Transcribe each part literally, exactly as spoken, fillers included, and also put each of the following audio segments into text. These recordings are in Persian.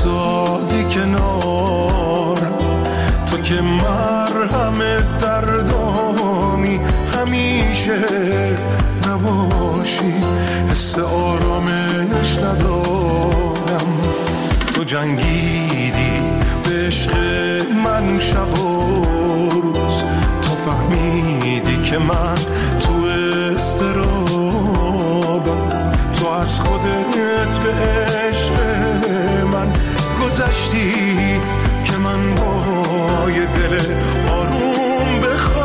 ایستادی کنار، تو که مرهم دردامی همیشه نباشی، حس آرامش ندارم. تو جنگیدی به عشق من شب و روز، تو فهمیدی که من تو استرابم، تو از خودت به عشق من گذشتی که من با یه دل آروم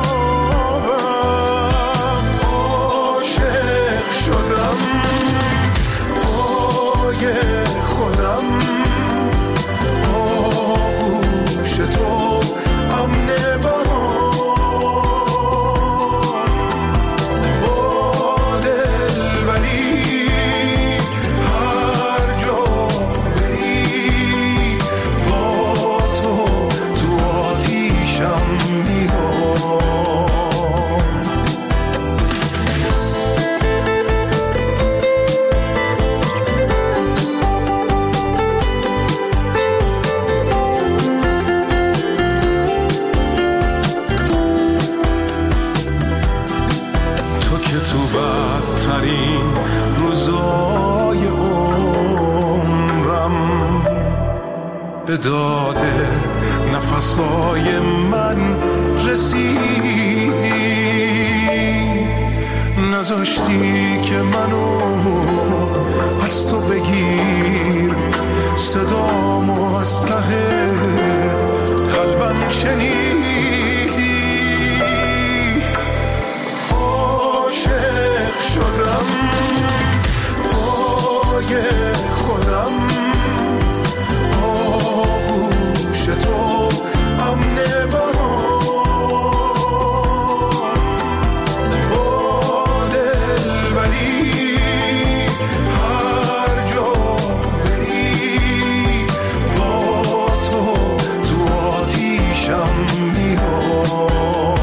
بخوابم. عاشق شدم پای خودم، آغوش تو امن برام، با دلبری هر جا بری، با تو تو آتیشم میام. بدترین روزای عمرم به داد نفسای من رسیدی، نذاشتی که منو از تو بگیر، صدامو از ته قلبم شنیدی. عاشق شدم پای خودم، آغوش تو امن برام، با دلبری هر جا بری، با تو تو آتیشم میام.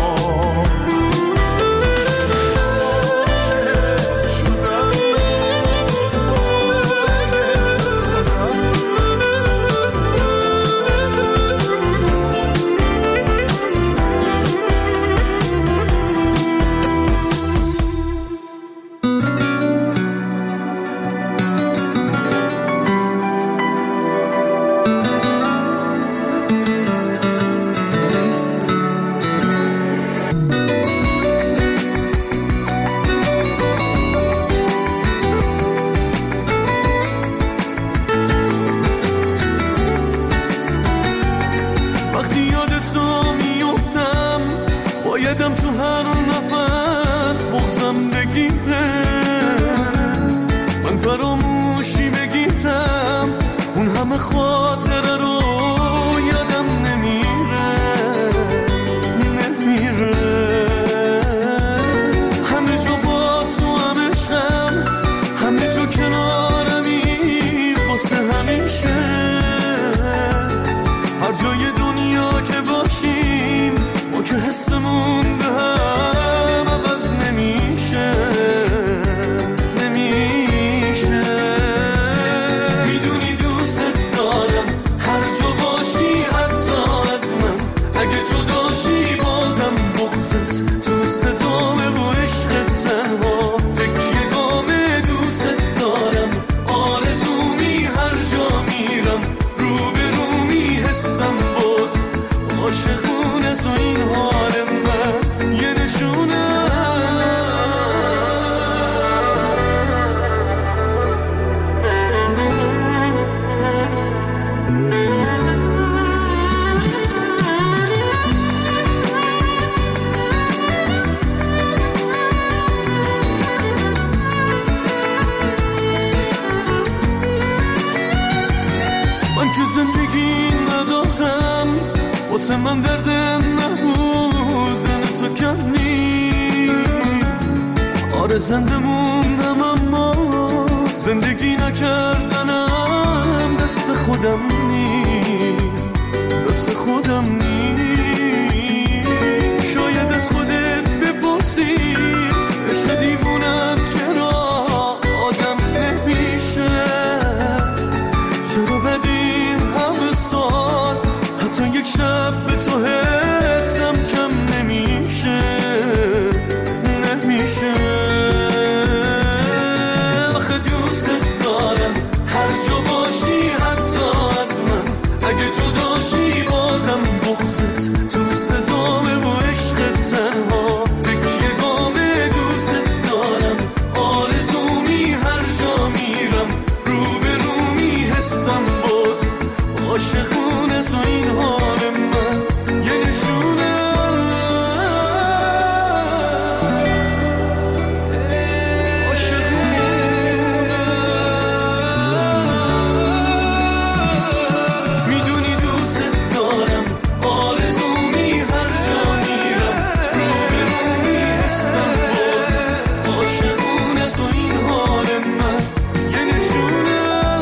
زنده موندم اما زندگی نکردنم دست خودم نیست، دست خودم نیست. شاید از خودت بپرسی عشق دیوونم چرا آدم نمیشه، چرا بدین عاشقونه تو این حال من یه نشونه میدونی دوست دارم آرزومی هر جا میرم رو به رو میرسم باز عاشقونه تو این حال من یه نشونه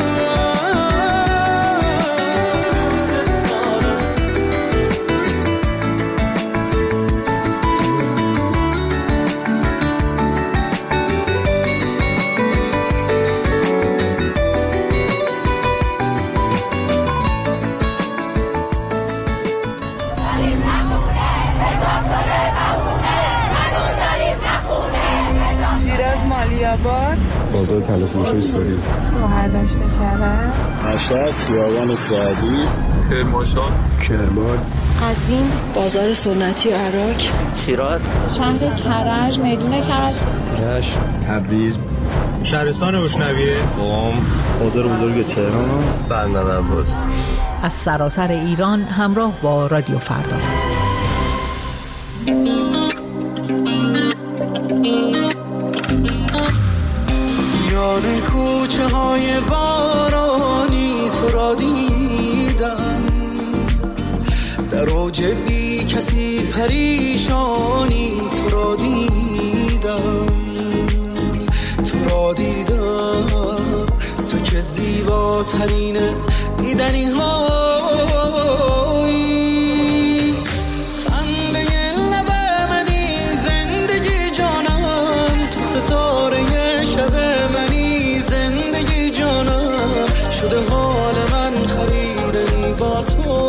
شیراز مالیاباد بازار تلفروشی سوری مهرداشت کرد مشهد خیابان سعدی کرمانشاه کرمان قزوین بازار سنتی عراق شیراز شهر کرج میدون کرج رشت تبریز شهرستان روشنویه قم بازار بزرگ تهران بندر عباس از سراسر ایران همراه با رادیو فردا. یاد کوچه های بارانی تو را دیدم در اوج بی کسی پریشانی تو را دیدم تو را دیدم تو که زیباترین دیدنی هایی خنده لب منی زندگی جانم تو ستاره شب منی زندگی جانم شده حال من خریدنی با تو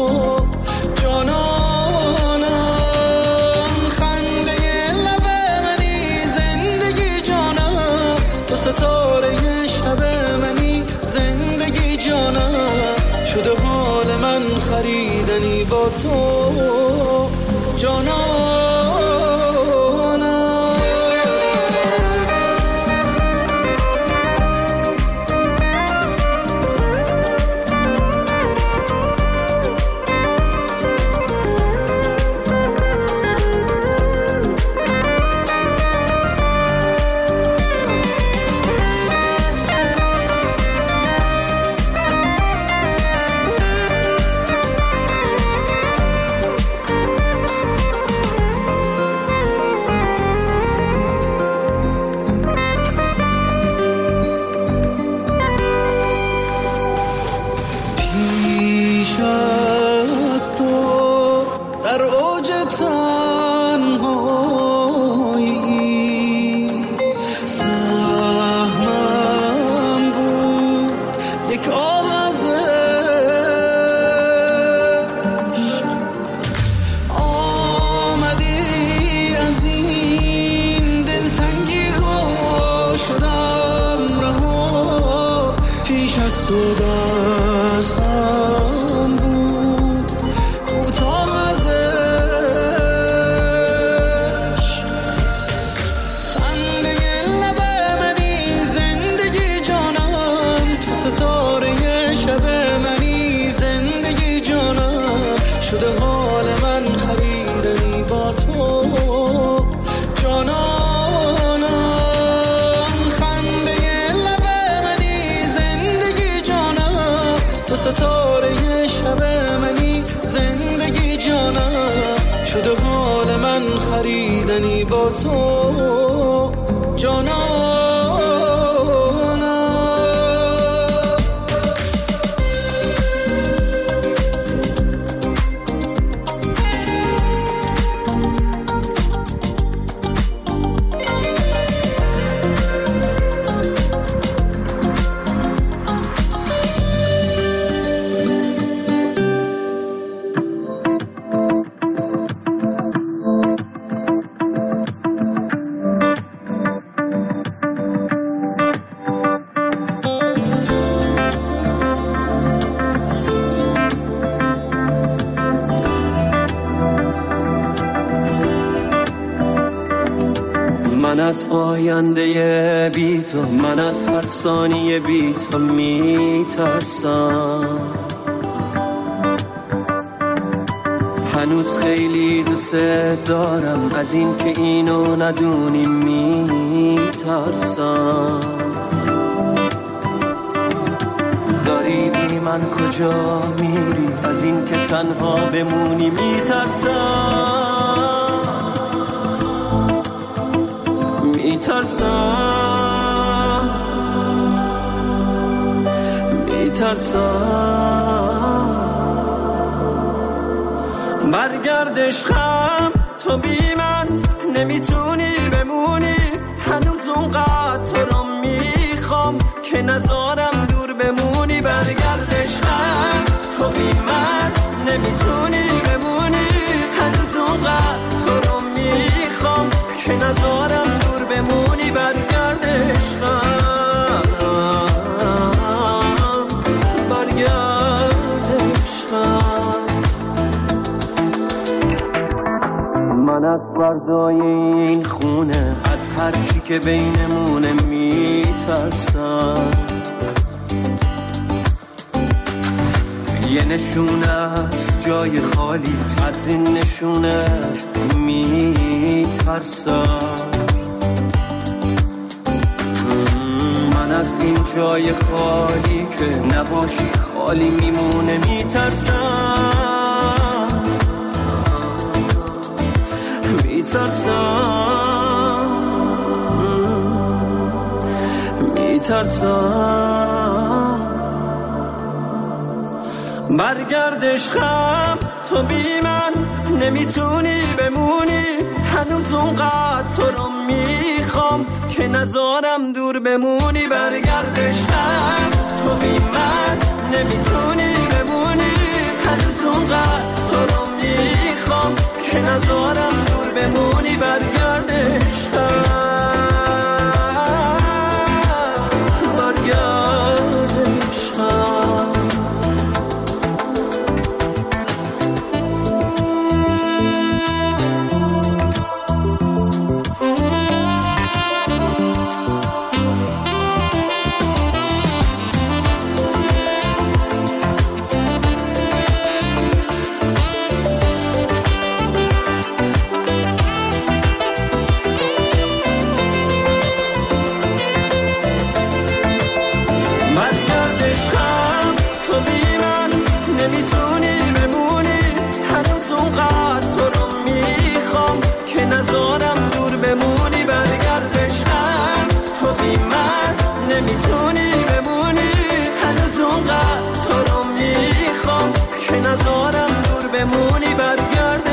جانانم خنده لب منی زندگی جانم تو ستاره شب منی زندگی جانم شده حال من خریدنی با تو جانانم خریدنی با تو جانانم من از آینده بی تو، من از هر ثانیه بی تو میترسم. هنوز خیلی دوست دارم، از این که اینو ندونی میترسم. داری بی من کجا میری، از این که تنها بمونی میترسم. میترسم میترسم برگرد عشقم، تو بی من نمیتونی بمونی. هنوز اونقدر تو رو میخوام که نذارم دور بمونی. برگرد عشقم، تو بی من نمیتونی بمونی. هنوز اونقدر تو رو میخوام که نذارم دور بمونی. برگرد عشقم، برگرد عشقم. من از فردای این خونه، از هر چی که بینمونه میترسم. یه نشونه از جای خالی، از این نشونه میترسم. من از این جای خالی که نباشی خالی میمونه میترسم. میترسم میترسم برگرد عشقم، تو بی من نمیتونی بمونی. هنوز اونقدر تو رو میخوام که نذارم دور بمونی. برگرد عشقم، تو بی من نمیتونی بمونی. هنوز اونقدر تو رو میخوام که نذارم دور بمونی. برگرد عشقم، برگرد عشقم. نمیتونی بمونی. هنوز اونقدر تو رو میخوام که نذارم دور بمونی. برگرد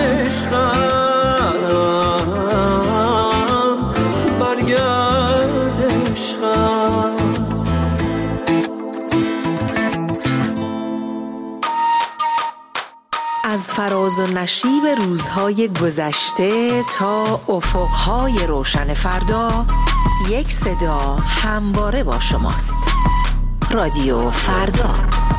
عشقم، برگرد عشقم. از فراز و نشیب روزهای گذشته تا افقهای روشن فردا، یک صدا همواره با شماست. رادیو فردا.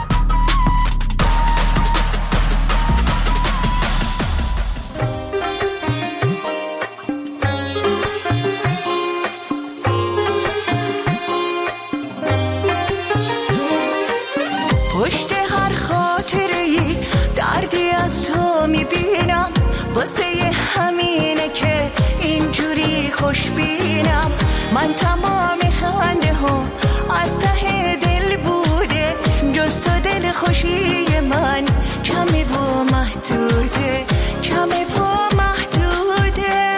پشت هر خاطره‌ای دردی از تو میبینم، واسه همینه که اینجوری خوشبینم. من تمام خنده ها از ته دل بوده، جز تو دل خوشی من کمه و محدوده، کمه و محدوده.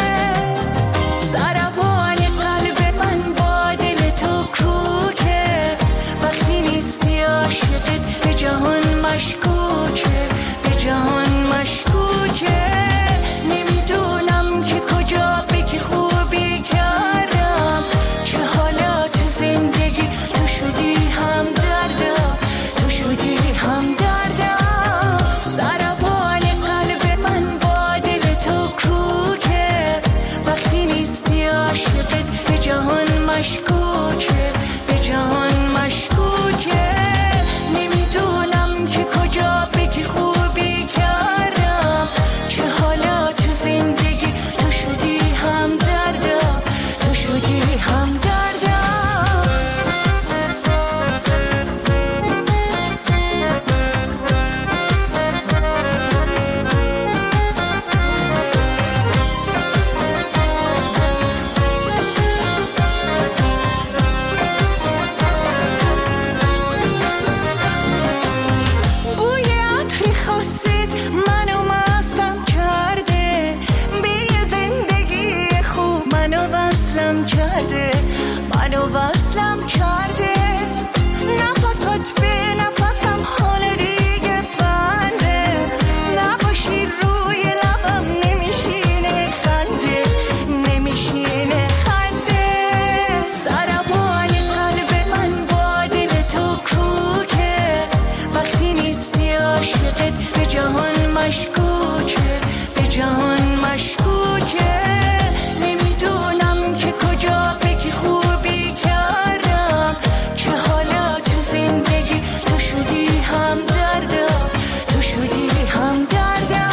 ضربان قلب من با دل تو کوکه، وقتی نیستی عاشقت به جهان مشکوکه، به جهان مشکوکه. نمیدونم که کجا به که خوبی کردم، چه حالات زندگی تو شدی هم دردم، تو شدی هم دردم. ضربان قلب من با دل تو کوکه، وقتی نیستی عاشقت به جهان مشکوکه، به جهان مشکوکه. نمیدونم که کجا مشکوکه، به جهان مشکوکه. نمیدونم که کجا به کی خوبی کردم، چه حالا تو زندگی تو شدی هم دردم، تو شدی هم دردم.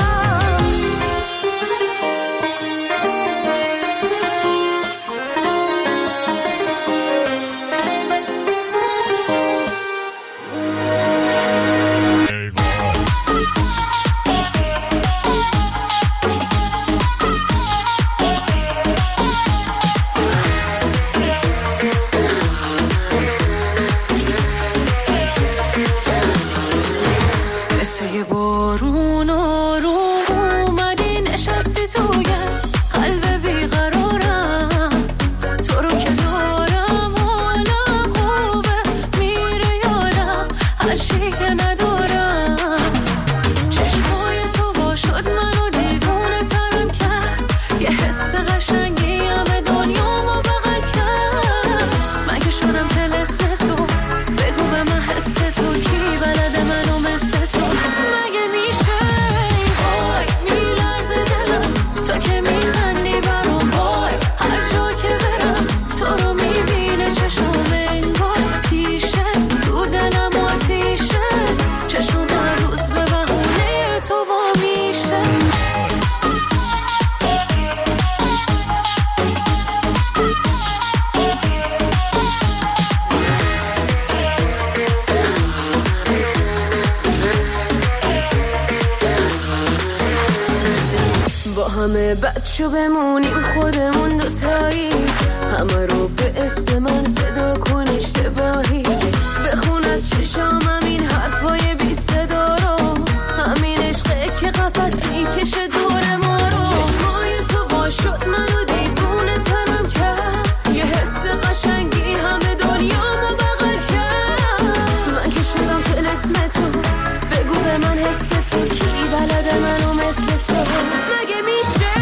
همه بچه بمونیم خودمون دوتایی، همه رو به اسم من صدا کن اشتباهی، بخون از چشامم این حرفای بی صدا رو، همین عشقه که قفس میکشه دور ما رو. چشمای تو با شد منو دیوونه ترم کرد، یه حس قشنگی همه دنیامو بغل کرد. من که شدم طلسم تو، بگو به من حس تو، کی بلده منو مثل تو؟ مگه میشه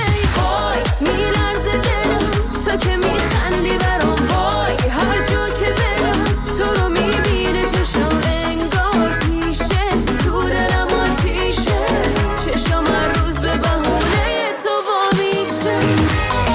وای میلرزه دلم تو که میخندی برام، وای هر جا که برم تو رو میبینه چشم انگار پیشت، تو دلم آتیشه، چشم هر روز به بهونه تو وا میشه.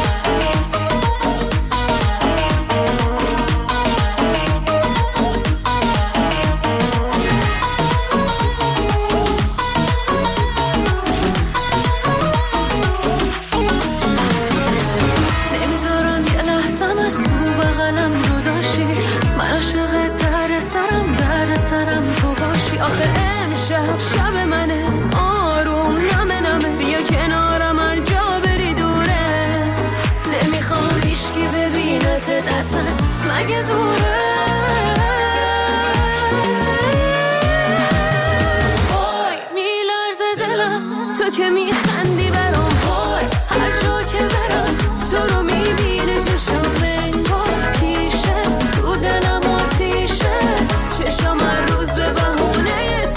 آخه امشب شب منه، آروم نمه نمه، بیا کنارم هر جا بری دوره، نمیخوام هیچکی ببینتت اصلا، مگه زوره؟ وای میلرزه دلم تو که میخندی برام، وای هر جا که برم تو رو میبینه چشم انگار پیشت، تو دلم آتیشه، چشم هر روز به بهونه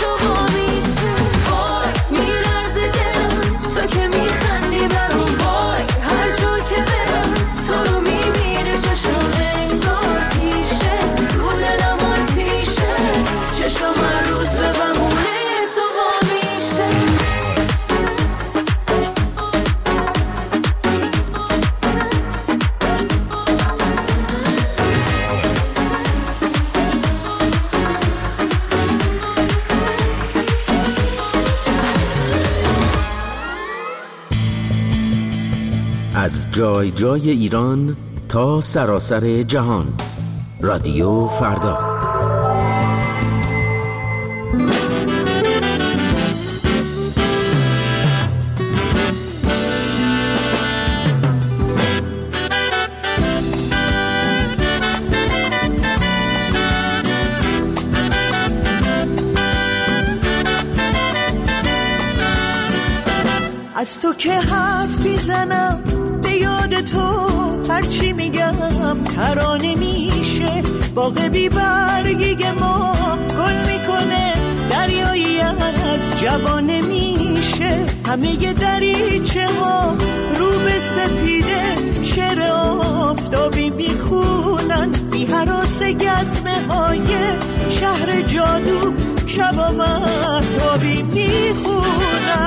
از جای جای ایران تا سراسر جهان، رادیو فردا. از تو که حرف میزنم به یاد تو، هرچی میگم ترانه میشه، باغ بی برگی ما گل میکنه، دریایی از جوانه میشه، همه دریچه ها رو به سپیده، شعر آفتابی میخونن، بی هراس گزمه های شهر جادو، شب آمد تابی میخونن.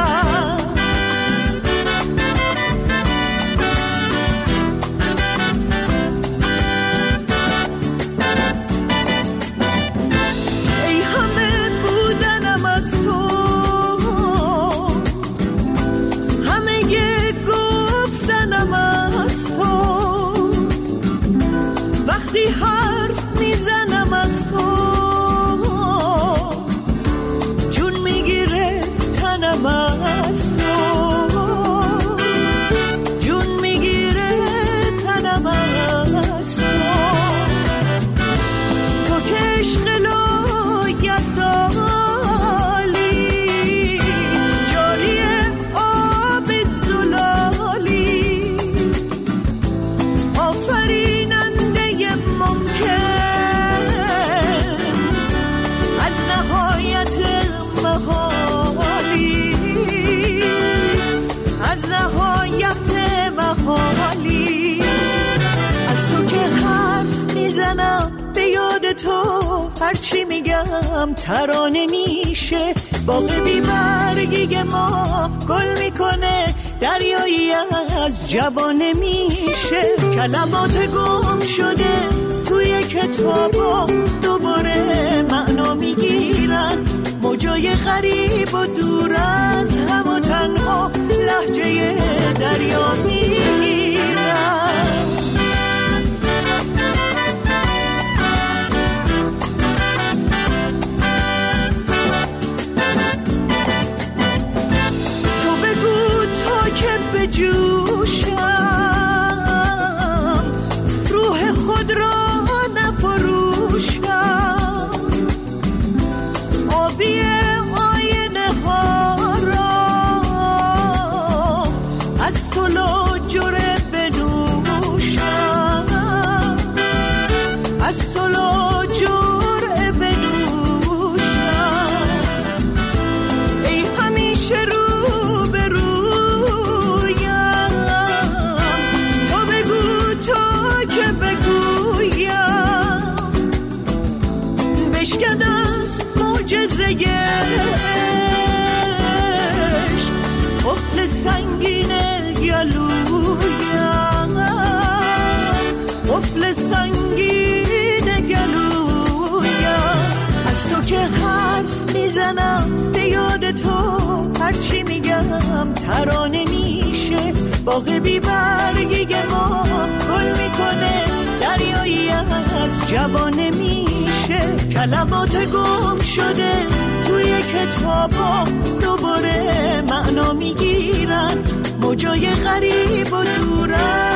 هرچی میگم ترانه میشه. باغ بی برگی ما گل میکنه، دریایی از جوانه میشه. کلمات گم شده توی کتابا دوباره معنا میگیرن، موجای غریب و دور از هم و تنها لهجه دریا میگیرن. تو بگو تا که بجوشم روح خود را نفروشم، آبی آینه ها را از تو لاجره بنوشم، از تو لاجره بنوشم. ای همیشه رو به رویم، تو بگو تا که بگویم، بشکن از معجزه عشق قفل سنگین گلویم، قفل سنگین گلویم. از تو که حرف میزنم به یاد تو هرچی میگم ترانه میشه. باغ بی برگی ما گل میکنه، دریایی از جوانه میشه. کلمات گم شده توی کتابا دوباره معنا میگیرن، موجای غریب و دورن